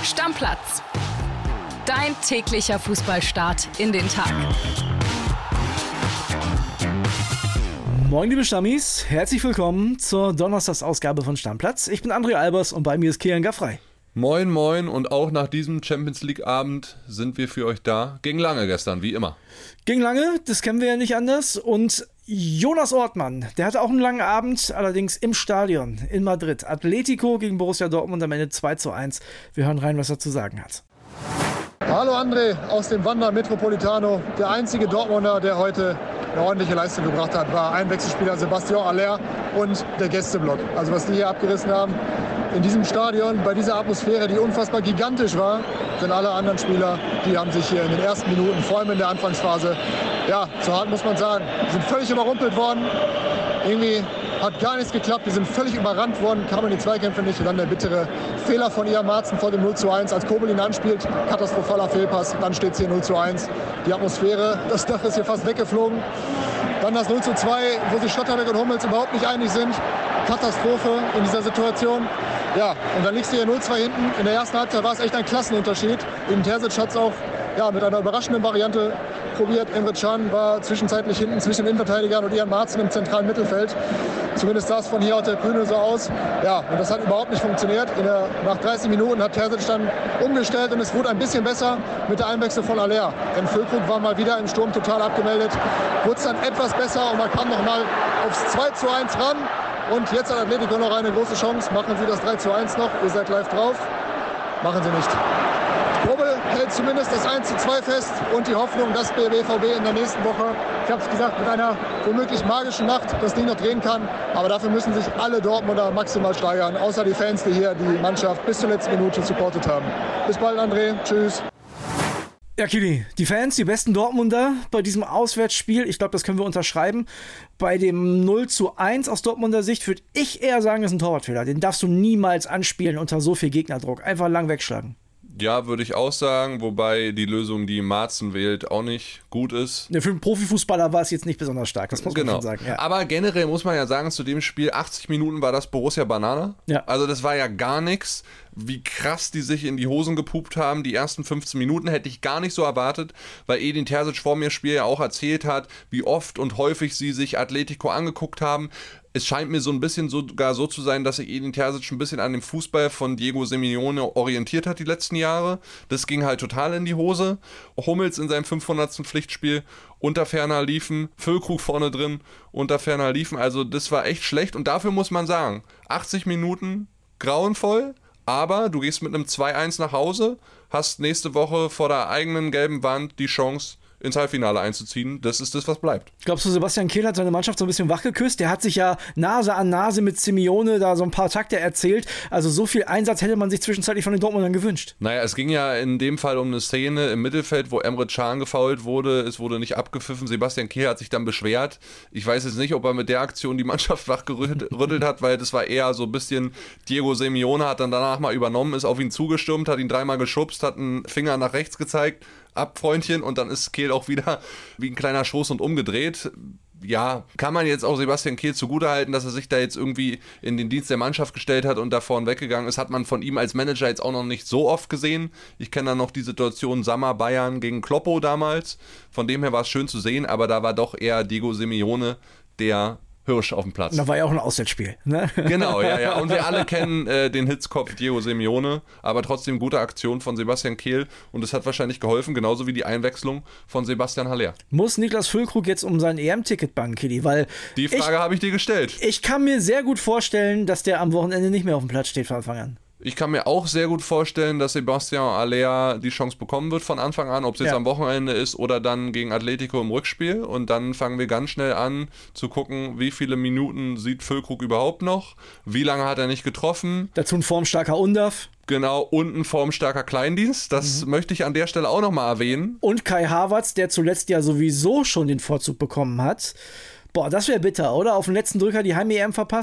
Stammplatz. Dein täglicher Fußballstart in den Tag. Moin liebe Stammis, herzlich willkommen zur Donnerstagsausgabe von Stammplatz. Ich bin André Albers und bei mir ist Kilian Gaffrey. Moin moin, und auch nach diesem Champions League Abend sind wir für euch da. Ging lange gestern, wie immer. Ging lange, das kennen wir ja nicht anders. Und Jonas Ortmann, der hatte auch einen langen Abend, allerdings im Stadion in Madrid. Atletico gegen Borussia Dortmund am Ende 2:1. Wir hören rein, was er zu sagen hat. Hallo André aus dem Wanda Metropolitano. Der einzige Dortmunder, der heute eine ordentliche Leistung gebracht hat, war Einwechselspieler Sebastian Haller und der Gästeblock. Also was die hier abgerissen haben in diesem Stadion, bei dieser Atmosphäre, die unfassbar gigantisch war, sind alle anderen Spieler, die haben sich hier in den ersten Minuten, vor allem in der Anfangsphase, ja, so hart muss man sagen, sind völlig überrumpelt worden. Irgendwie hat gar nichts geklappt, die sind völlig überrannt worden, kamen in die Zweikämpfe nicht. Und dann der bittere Fehler von Ian Marzen vor dem 0:1, als Kobel ihn anspielt, katastrophaler Fehlpass, dann steht es hier 0:1. Die Atmosphäre, das Dach ist hier fast weggeflogen. Dann das 0:2, wo sich Schlotterbeck und Hummels überhaupt nicht einig sind. Katastrophe in dieser Situation. Ja, und dann liegst du hier 0:2 hinten. In der ersten Halbzeit war es echt ein Klassenunterschied. Edin Terzic hat es auch mit einer überraschenden Variante probiert. Emre Can war zwischenzeitlich hinten zwischen den Innenverteidigern und Ian Marzen im zentralen Mittelfeld. Zumindest sah es von hier auf der Bühne so aus. Ja, und das hat überhaupt nicht funktioniert. Nach 30 Minuten hat Terzic dann umgestellt und es wurde ein bisschen besser mit der Einwechslung von Haller. Denn Füllkrug war mal wieder im Sturm total abgemeldet. Wurde es dann etwas besser und man kam noch mal aufs 2:1 ran. Und jetzt hat Atletico noch eine große Chance. Machen sie das 3:1 noch. Ihr seid live drauf. Machen sie nicht. Kobel hält zumindest das 1:2 fest und die Hoffnung, dass der BVB in der nächsten Woche, ich habe es gesagt, mit einer womöglich magischen Nacht das Ding noch drehen kann. Aber dafür müssen sich alle Dortmunder maximal steigern, außer die Fans, die hier die Mannschaft bis zur letzten Minute supportet haben. Bis bald, André. Tschüss. Ja, Kili, die Fans, die besten Dortmunder bei diesem Auswärtsspiel, ich glaube, das können wir unterschreiben. Bei dem 0:1 aus Dortmunder Sicht würde ich eher sagen, das ist ein Torwartfehler. Den darfst du niemals anspielen unter so viel Gegnerdruck. Einfach lang wegschlagen. Ja, würde ich auch sagen, wobei die Lösung, die Marzen wählt, auch nicht gut ist. Ja, für einen Profifußballer war es jetzt nicht besonders stark, das muss man schon sagen. Ja. Aber generell muss man ja sagen, zu dem Spiel 80 Minuten war das Borussia Banana. Ja. Also das war ja gar nichts. Wie krass die sich in die Hosen gepupt haben. Die ersten 15 Minuten hätte ich gar nicht so erwartet, weil Edin Terzic vor mir Spiel ja auch erzählt hat, wie oft und häufig sie sich Atletico angeguckt haben. Es scheint mir so ein bisschen sogar so zu sein, dass sich Edin Terzic ein bisschen an dem Fußball von Diego Simeone orientiert hat die letzten Jahre. Das ging halt total in die Hose. Hummels in seinem 500. Pflichtspiel unter ferner liefen, Füllkrug vorne drin, unter ferner liefen. Also das war echt schlecht und dafür muss man sagen, 80 Minuten grauenvoll. Aber du gehst mit einem 2:1 nach Hause, hast nächste Woche vor der eigenen gelben Wand die Chance, ins Halbfinale einzuziehen. Das ist das, was bleibt. Glaubst du, Sebastian Kehl hat seine Mannschaft so ein bisschen wachgeküsst? Der hat sich ja Nase an Nase mit Simeone da so ein paar Takte erzählt. Also so viel Einsatz hätte man sich zwischenzeitlich von den Dortmundern gewünscht. Naja, es ging ja in dem Fall um eine Szene im Mittelfeld, wo Emre Can gefoult wurde. Es wurde nicht abgepfiffen. Sebastian Kehl hat sich dann beschwert. Ich weiß jetzt nicht, ob er mit der Aktion die Mannschaft wachgerüttelt hat, weil das war eher so ein bisschen, Diego Simeone hat dann danach mal übernommen, ist auf ihn zugestürmt, hat ihn dreimal geschubst, hat einen Finger nach rechts gezeigt. Ab, Freundchen, und dann ist Kehl auch wieder wie ein kleiner Schoßhund umgedreht. Ja, kann man jetzt auch Sebastian Kehl zugutehalten, dass er sich da jetzt irgendwie in den Dienst der Mannschaft gestellt hat und da vorn weggegangen ist, hat man von ihm als Manager jetzt auch noch nicht so oft gesehen. Ich kenne dann noch die Situation Sammer Bayern gegen Kloppo damals, von dem her war es schön zu sehen, aber da war doch eher Diego Simeone der Hirsch auf dem Platz. Da war ja auch ein Auswärtsspiel. Ne? Genau, ja. Und wir alle kennen den Hitzkopf Diego Simeone, aber trotzdem gute Aktion von Sebastian Kehl und es hat wahrscheinlich geholfen, genauso wie die Einwechslung von Sebastian Haller. Muss Niklas Füllkrug jetzt um sein EM-Ticket bangen, Kili? Weil die Frage habe ich dir gestellt. Ich kann mir sehr gut vorstellen, dass der am Wochenende nicht mehr auf dem Platz steht von Anfang an. Ich kann mir auch sehr gut vorstellen, dass Sebastian Haller die Chance bekommen wird von Anfang an, ob es jetzt am Wochenende ist oder dann gegen Atletico im Rückspiel. Und dann fangen wir ganz schnell an zu gucken, wie viele Minuten sieht Füllkrug überhaupt noch, wie lange hat er nicht getroffen. Dazu ein formstarker Undav. Genau, und ein formstarker Kleindienst. Das möchte ich an der Stelle auch nochmal erwähnen. Und Kai Havertz, der zuletzt ja sowieso schon den Vorzug bekommen hat. Boah, das wäre bitter, oder? Auf den letzten Drücker die Heim-EM verpassen?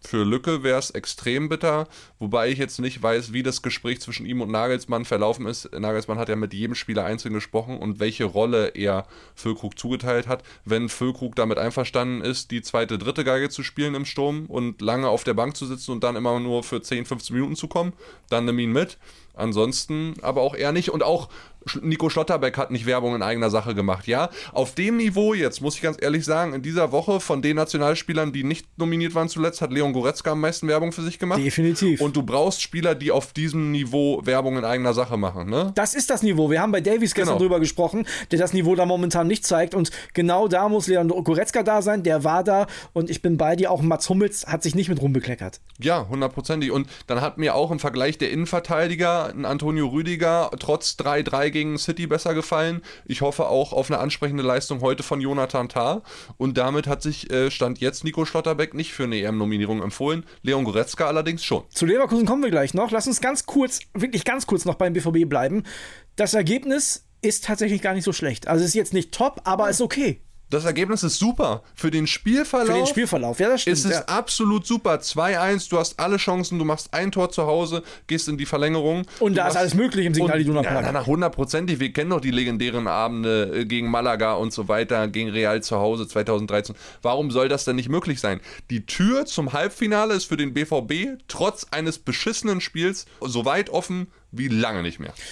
Für Lücke wäre es extrem bitter, wobei ich jetzt nicht weiß, wie das Gespräch zwischen ihm und Nagelsmann verlaufen ist. Nagelsmann hat ja mit jedem Spieler einzeln gesprochen und welche Rolle er Füllkrug zugeteilt hat. Wenn Füllkrug damit einverstanden ist, die zweite, dritte Geige zu spielen im Sturm und lange auf der Bank zu sitzen und dann immer nur für 10, 15 Minuten zu kommen, dann nimm ihn mit. Ansonsten aber auch eher nicht. Und auch Nico Schlotterbeck hat nicht Werbung in eigener Sache gemacht. Ja, auf dem Niveau jetzt, muss ich ganz ehrlich sagen, in dieser Woche von den Nationalspielern, die nicht nominiert waren zuletzt, hat Leon Goretzka am meisten Werbung für sich gemacht. Definitiv. Und du brauchst Spieler, die auf diesem Niveau Werbung in eigener Sache machen. Ne? Das ist das Niveau. Wir haben bei Davies gestern drüber gesprochen, der das Niveau da momentan nicht zeigt. Und genau da muss Leon Goretzka da sein. Der war da. Und ich bin bei dir. Auch Mats Hummels hat sich nicht mit rumbekleckert. Ja, 100%. Und dann hat mir auch im Vergleich der Innenverteidiger ein Antonio Rüdiger trotz 3-3 gegen City besser gefallen. Ich hoffe auch auf eine ansprechende Leistung heute von Jonathan Tah. Und damit hat sich Stand jetzt Nico Schlotterbeck nicht für eine EM-Nominierung empfohlen. Leon Goretzka allerdings schon. Zu Leverkusen kommen wir gleich noch. Lass uns wirklich ganz kurz noch beim BVB bleiben. Das Ergebnis ist tatsächlich gar nicht so schlecht. Also es ist jetzt nicht top, aber ist okay. Das Ergebnis ist super. Für den Spielverlauf, ja, das stimmt. Ist es absolut super. 2-1, du hast alle Chancen, du machst ein Tor zu Hause, gehst in die Verlängerung. Und da ist alles möglich im Signal Iduna Prag. Ja, 100%. Wir kennen doch die legendären Abende gegen Malaga und so weiter, gegen Real zu Hause 2013. Warum soll das denn nicht möglich sein? Die Tür zum Halbfinale ist für den BVB trotz eines beschissenen Spiels so weit offen wie lange nicht mehr.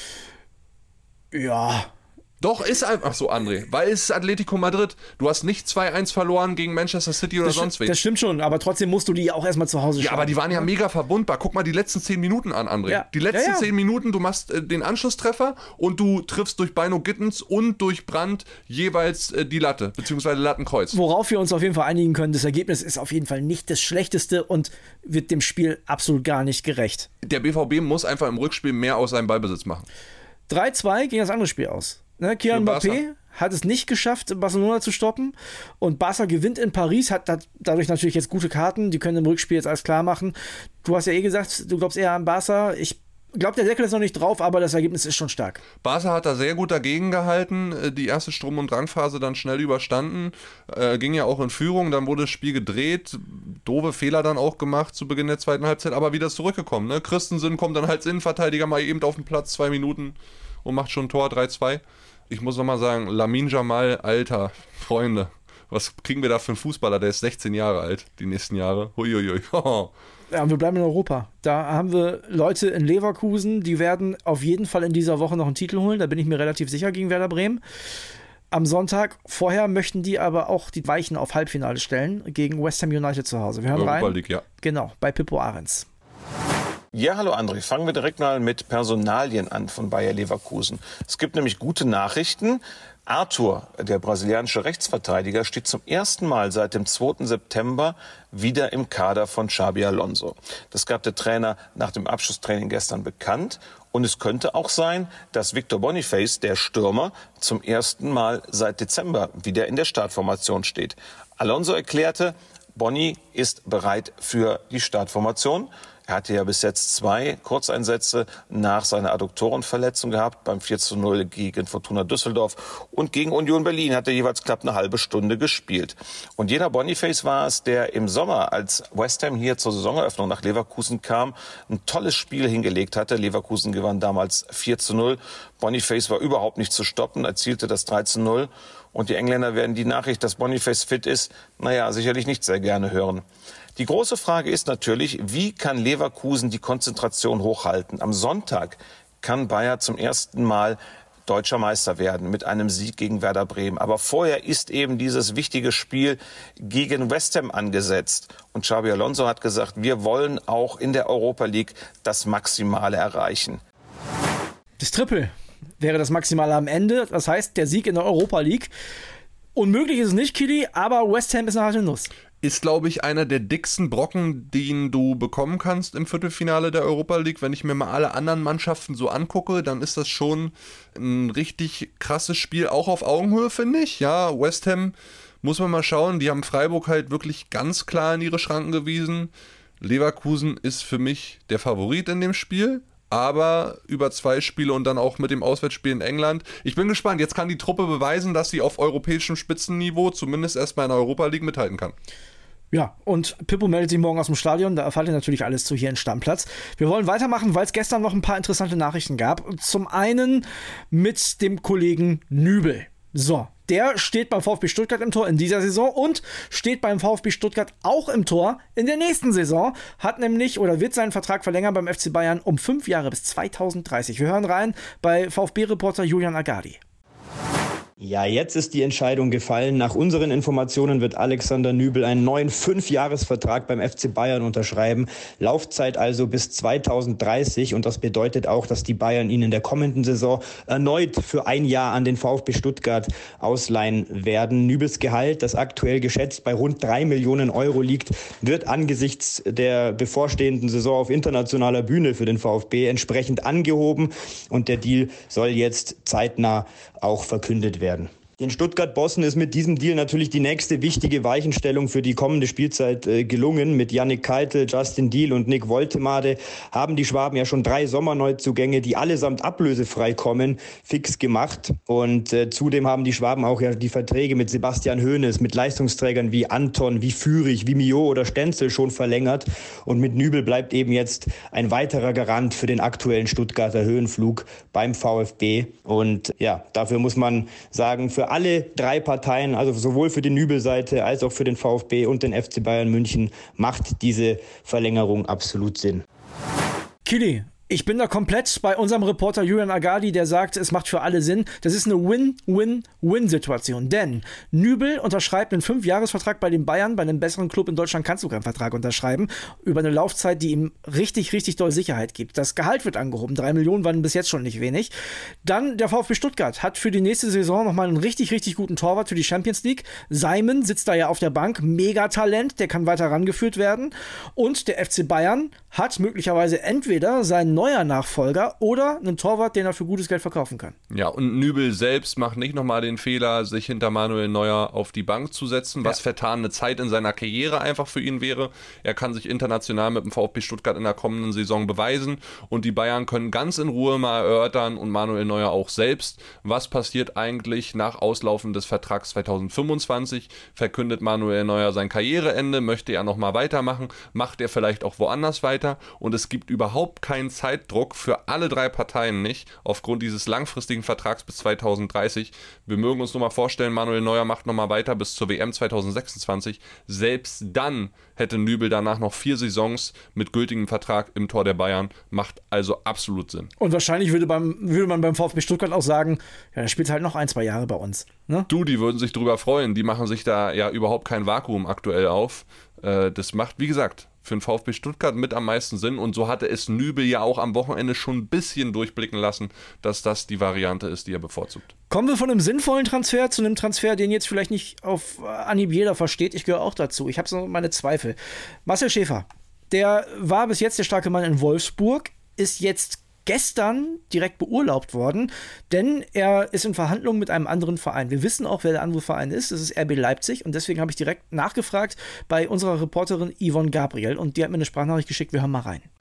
Ja. Doch, ist einfach so, André, weil es ist Atletico Madrid. Du hast nicht 2-1 verloren gegen Manchester City oder sonst wen. Das stimmt schon, aber trotzdem musst du die auch erstmal zu Hause schauen. Ja, aber die waren ja mega verbundbar. Guck mal die letzten 10 Minuten an, André. Ja. Die letzten 10 Minuten, du machst den Anschlusstreffer und du triffst durch Beino Gittens und durch Brandt jeweils die Latte, beziehungsweise Lattenkreuz. Worauf wir uns auf jeden Fall einigen können, das Ergebnis ist auf jeden Fall nicht das Schlechteste und wird dem Spiel absolut gar nicht gerecht. Der BVB muss einfach im Rückspiel mehr aus seinem Ballbesitz machen. 3-2 ging das andere Spiel aus. Kylian Mbappé hat es nicht geschafft, Barcelona zu stoppen. Und Barca gewinnt in Paris, hat dadurch natürlich jetzt gute Karten. Die können im Rückspiel jetzt alles klar machen. Du hast ja gesagt, du glaubst eher an Barca. Ich glaube, der Deckel ist noch nicht drauf, aber das Ergebnis ist schon stark. Barca hat da sehr gut dagegen gehalten. Die erste Sturm- und Drangphase dann schnell überstanden. Ging ja auch in Führung. Dann wurde das Spiel gedreht. Doofe Fehler dann auch gemacht zu Beginn der zweiten Halbzeit. Aber wieder zurückgekommen. Ne? Christensen kommt dann als Innenverteidiger mal eben auf den Platz, 2 Minuten und macht schon ein Tor, 3-2. Ich muss nochmal sagen, Lamine Yamal, Alter, Freunde, was kriegen wir da für einen Fußballer? Der ist 16 Jahre alt, die nächsten Jahre. Huiuiui. Ja, wir bleiben in Europa. Da haben wir Leute in Leverkusen, die werden auf jeden Fall in dieser Woche noch einen Titel holen. Da bin ich mir relativ sicher gegen Werder Bremen. Am Sonntag vorher möchten die aber auch die Weichen auf Halbfinale stellen gegen West Ham United zu Hause. Wir hören Europa rein. League, ja. Genau, bei Pippo Ahrens. Ja, hallo André. Fangen wir direkt mal mit Personalien an von Bayer Leverkusen. Es gibt nämlich gute Nachrichten. Arthur, der brasilianische Rechtsverteidiger, steht zum ersten Mal seit dem 2. September wieder im Kader von Xabi Alonso. Das gab der Trainer nach dem Abschlusstraining gestern bekannt. Und es könnte auch sein, dass Victor Boniface, der Stürmer, zum ersten Mal seit Dezember wieder in der Startformation steht. Alonso erklärte, Boni ist bereit für die Startformation. Er hatte ja bis jetzt 2 Kurzeinsätze nach seiner Adduktorenverletzung gehabt, beim 4:0 gegen Fortuna Düsseldorf und gegen Union Berlin hat er jeweils knapp eine halbe Stunde gespielt. Und jener Boniface war es, der im Sommer, als West Ham hier zur Saisoneröffnung nach Leverkusen kam, ein tolles Spiel hingelegt hatte. Leverkusen gewann damals 4:0. Boniface war überhaupt nicht zu stoppen, erzielte das 3:0. Und die Engländer werden die Nachricht, dass Boniface fit ist, sicherlich nicht sehr gerne hören. Die große Frage ist natürlich, wie kann Leverkusen die Konzentration hochhalten? Am Sonntag kann Bayer zum ersten Mal deutscher Meister werden mit einem Sieg gegen Werder Bremen. Aber vorher ist eben dieses wichtige Spiel gegen West Ham angesetzt. Und Xabi Alonso hat gesagt, wir wollen auch in der Europa League das Maximale erreichen. Das Triple wäre das Maximale am Ende. Das heißt, der Sieg in der Europa League. Unmöglich ist es nicht, Kili, aber West Ham ist eine harte Nuss. Ist, glaube ich, einer der dicksten Brocken, den du bekommen kannst im Viertelfinale der Europa League. Wenn ich mir mal alle anderen Mannschaften so angucke, dann ist das schon ein richtig krasses Spiel, auch auf Augenhöhe, finde ich. Ja, West Ham muss man mal schauen, die haben Freiburg halt wirklich ganz klar in ihre Schranken gewiesen. Leverkusen ist für mich der Favorit in dem Spiel. Aber über 2 Spiele und dann auch mit dem Auswärtsspiel in England. Ich bin gespannt. Jetzt kann die Truppe beweisen, dass sie auf europäischem Spitzenniveau zumindest erstmal in der Europa League mithalten kann. Ja, und Pippo meldet sich morgen aus dem Stadion, da erfahrt ihr natürlich alles zu hier in Stammplatz. Wir wollen weitermachen, weil es gestern noch ein paar interessante Nachrichten gab. Zum einen mit dem Kollegen Nübel. So, der steht beim VfB Stuttgart im Tor in dieser Saison und steht beim VfB Stuttgart auch im Tor in der nächsten Saison. Hat nämlich oder wird seinen Vertrag verlängern beim FC Bayern um 5 Jahre bis 2030. Wir hören rein bei VfB-Reporter Julian Agadi. Ja, jetzt ist die Entscheidung gefallen. Nach unseren Informationen wird Alexander Nübel einen neuen 5-Jahres-Vertrag beim FC Bayern unterschreiben. Laufzeit also bis 2030. Und das bedeutet auch, dass die Bayern ihn in der kommenden Saison erneut für ein Jahr an den VfB Stuttgart ausleihen werden. Nübels Gehalt, das aktuell geschätzt bei rund 3 Millionen Euro liegt, wird angesichts der bevorstehenden Saison auf internationaler Bühne für den VfB entsprechend angehoben. Und der Deal soll jetzt zeitnah auch verkündet werden. Den Stuttgart-Bossen ist mit diesem Deal natürlich die nächste wichtige Weichenstellung für die kommende Spielzeit gelungen. Mit Yannick Keitel, Justin Diehl und Nick Woltemade haben die Schwaben ja schon 3 Sommerneuzugänge, die allesamt ablösefrei kommen, fix gemacht. Und zudem haben die Schwaben auch ja die Verträge mit Sebastian Hoeneß, mit Leistungsträgern wie Anton, wie Führig, wie Mio oder Stenzel schon verlängert. Und mit Nübel bleibt eben jetzt ein weiterer Garant für den aktuellen Stuttgarter Höhenflug beim VfB. Und ja, dafür muss man sagen, für alle 3 Parteien, also sowohl für die Nübel-Seite als auch für den VfB und den FC Bayern München, macht diese Verlängerung absolut Sinn. Kili, ich bin da komplett bei unserem Reporter Julian Agadi, der sagt, es macht für alle Sinn. Das ist eine Win-Win-Win-Situation, denn Nübel unterschreibt einen 5-Jahres-Vertrag bei den Bayern. Bei einem besseren Club in Deutschland kannst du keinen Vertrag unterschreiben, über eine Laufzeit, die ihm richtig, richtig doll Sicherheit gibt. Das Gehalt wird angehoben, 3 Millionen waren bis jetzt schon nicht wenig. Dann der VfB Stuttgart hat für die nächste Saison nochmal einen richtig, richtig guten Torwart für die Champions League. Simon sitzt da ja auf der Bank, Megatalent, der kann weiter rangeführt werden. Und der FC Bayern hat möglicherweise entweder seinen neuer Nachfolger oder einen Torwart, den er für gutes Geld verkaufen kann. Ja, und Nübel selbst macht nicht nochmal den Fehler, sich hinter Manuel Neuer auf die Bank zu setzen, was vertane Zeit in seiner Karriere einfach für ihn wäre. Er kann sich international mit dem VfB Stuttgart in der kommenden Saison beweisen und die Bayern können ganz in Ruhe mal erörtern und Manuel Neuer auch selbst, was passiert eigentlich nach Auslaufen des Vertrags 2025. Verkündet Manuel Neuer sein Karriereende, möchte er nochmal weitermachen, macht er vielleicht auch woanders weiter und es gibt überhaupt keinen Zeitdruck für alle 3 Parteien nicht, aufgrund dieses langfristigen Vertrags bis 2030. Wir mögen uns nur mal vorstellen, Manuel Neuer macht nochmal weiter bis zur WM 2026. Selbst dann hätte Nübel danach noch 4 Saisons mit gültigem Vertrag im Tor der Bayern. Macht also absolut Sinn. Und wahrscheinlich würde man beim VfB Stuttgart auch sagen, ja, der spielt halt noch 1-2 Jahre bei uns. Ne? Die würden sich drüber freuen. Die machen sich da ja überhaupt kein Vakuum aktuell auf. Das macht, wie gesagt, für den VfB Stuttgart mit am meisten Sinn und so hatte es Nübel ja auch am Wochenende schon ein bisschen durchblicken lassen, dass das die Variante ist, die er bevorzugt. Kommen wir von einem sinnvollen Transfer zu einem Transfer, den jetzt vielleicht nicht auf Anhieb jeder versteht. Ich gehöre auch dazu. Ich habe so meine Zweifel. Marcel Schäfer, der war bis jetzt der starke Mann in Wolfsburg, ist jetzt gestern direkt beurlaubt worden, denn er ist in Verhandlungen mit einem anderen Verein. Wir wissen auch, wer der andere Verein ist. Das ist RB Leipzig und deswegen habe ich direkt nachgefragt bei unserer Reporterin Yvonne Gabriel und die hat mir eine Sprachnachricht geschickt. Wir hören mal rein.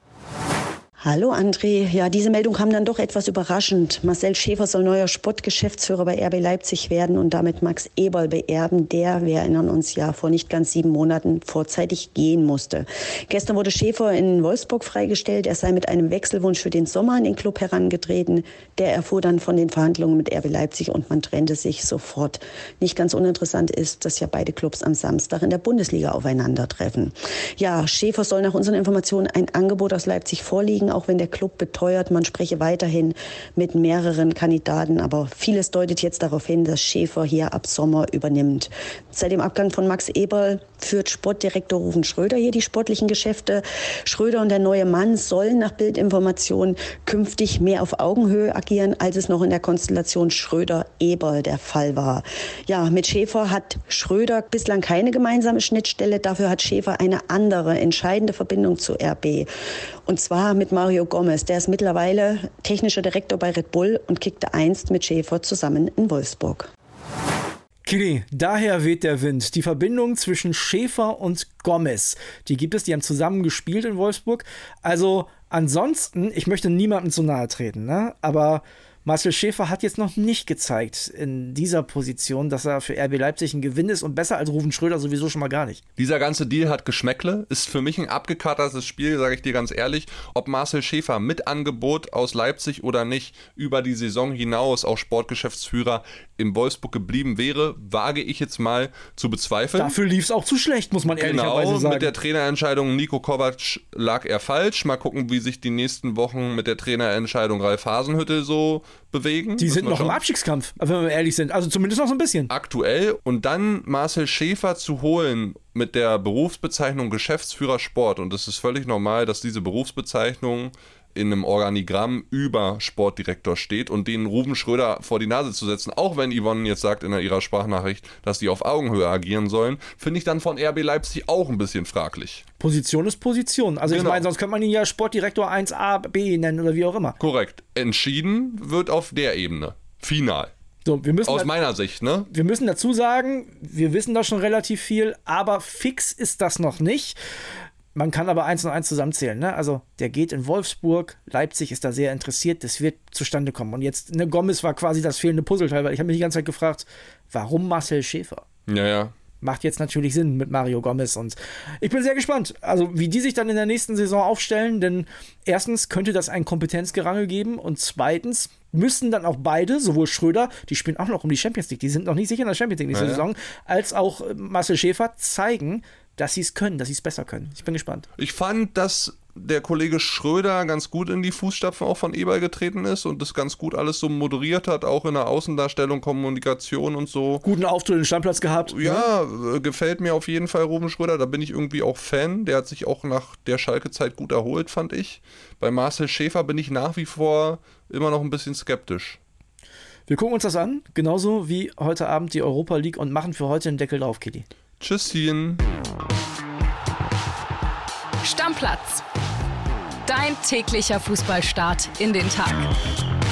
Hallo André, ja, diese Meldung kam dann doch etwas überraschend. Marcel Schäfer soll neuer Sportgeschäftsführer bei RB Leipzig werden und damit Max Eberl beerben, der, wir erinnern uns ja, vor nicht ganz 7 Monaten vorzeitig gehen musste. Gestern wurde Schäfer in Wolfsburg freigestellt. Er sei mit einem Wechselwunsch für den Sommer an den Club herangetreten. Der erfuhr dann von den Verhandlungen mit RB Leipzig und man trennte sich sofort. Nicht ganz uninteressant ist, dass ja beide Clubs am Samstag in der Bundesliga aufeinandertreffen. Ja, Schäfer soll nach unseren Informationen ein Angebot aus Leipzig vorliegen, auch wenn der Club beteuert, man spreche weiterhin mit mehreren Kandidaten. Aber vieles deutet jetzt darauf hin, dass Schäfer hier ab Sommer übernimmt. Seit dem Abgang von Max Eberl führt Sportdirektor Ruven Schröder hier die sportlichen Geschäfte. Schröder und der neue Mann sollen nach Bildinformationen künftig mehr auf Augenhöhe agieren, als es noch in der Konstellation Schröder-Eberl der Fall war. Ja, mit Schäfer hat Schröder bislang keine gemeinsame Schnittstelle. Dafür hat Schäfer eine andere, entscheidende Verbindung zu RB. Und zwar mit Mario Gomez. Der ist mittlerweile technischer Direktor bei Red Bull und kickte einst mit Schäfer zusammen in Wolfsburg. Kili, daher weht der Wind. Die Verbindung zwischen Schäfer und Gomez, die gibt es, die haben zusammen gespielt in Wolfsburg. Also ansonsten, ich möchte niemandem zu nahe treten, ne? Aber Marcel Schäfer hat jetzt noch nicht gezeigt in dieser Position, dass er für RB Leipzig ein Gewinn ist und besser als Ruven Schröder sowieso schon mal gar nicht. Dieser ganze Deal hat Geschmäckle, ist für mich ein abgekartetes Spiel, sage ich dir ganz ehrlich. Ob Marcel Schäfer mit Angebot aus Leipzig oder nicht über die Saison hinaus auch Sportgeschäftsführer in Wolfsburg geblieben wäre, wage ich jetzt mal zu bezweifeln. Dafür lief es auch zu schlecht, muss man ehrlicherweise sagen. Mit der Trainerentscheidung Niko Kovac lag er falsch. Mal gucken, wie sich die nächsten Wochen mit der Trainerentscheidung Ralf Hasenhüttl so bewegen. Die sind noch im Abstiegskampf, wenn wir ehrlich sind. Also zumindest noch so ein bisschen. Aktuell. Und dann Marcel Schäfer zu holen mit der Berufsbezeichnung Geschäftsführer Sport. Und es ist völlig normal, dass diese Berufsbezeichnung in einem Organigramm über Sportdirektor steht und den Ruven Schröder vor die Nase zu setzen, auch wenn Yvonne jetzt sagt in ihrer Sprachnachricht, dass die auf Augenhöhe agieren sollen, finde ich dann von RB Leipzig auch ein bisschen fraglich. Position ist Position. Also genau. Ich meine, sonst könnte man ihn ja Sportdirektor 1a, B nennen oder wie auch immer. Korrekt. Entschieden wird auf der Ebene. Final. So, wir müssen aus meiner Sicht, ne? Wir müssen dazu sagen, wir wissen da schon relativ viel, aber fix ist das noch nicht. Man kann aber 1 und 1 zusammenzählen, ne? Also der geht in Wolfsburg, Leipzig ist da sehr interessiert, das wird zustande kommen. Und jetzt, ne, Gomez war quasi das fehlende Puzzleteil, weil ich habe mich die ganze Zeit gefragt, warum Marcel Schäfer? Ja. Macht jetzt natürlich Sinn mit Mario Gomez und ich bin sehr gespannt, also wie die sich dann in der nächsten Saison aufstellen, denn erstens könnte das ein Kompetenzgerangel geben und zweitens müssen dann auch beide, sowohl Schröder, die spielen auch noch um die Champions League, die sind noch nicht sicher in der Champions League nächste Saison, als auch Marcel Schäfer zeigen, dass sie es können, dass sie es besser können. Ich bin gespannt. Ich fand, dass der Kollege Schröder ganz gut in die Fußstapfen auch von Eberl getreten ist und das ganz gut alles so moderiert hat, auch in der Außendarstellung, Kommunikation und so. Guten Auftritt in den Stammplatz gehabt. Ja, gefällt mir auf jeden Fall Ruven Schröder, da bin ich irgendwie auch Fan. Der hat sich auch nach der Schalke-Zeit gut erholt, fand ich. Bei Marcel Schäfer bin ich nach wie vor immer noch ein bisschen skeptisch. Wir gucken uns das an, genauso wie heute Abend die Europa League und machen für heute den Deckel drauf, Kitty. Tschüsschen. Stammplatz. Dein täglicher Fußballstart in den Tag.